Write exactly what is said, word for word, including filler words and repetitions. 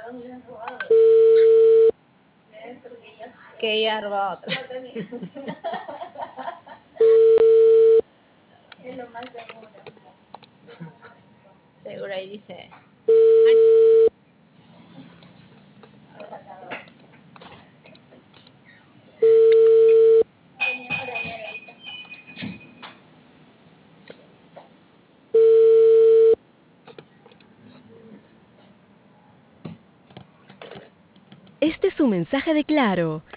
Que ella roba otra. Es lo más seguro. Seguro ahí dice. Este es un mensaje de Claro.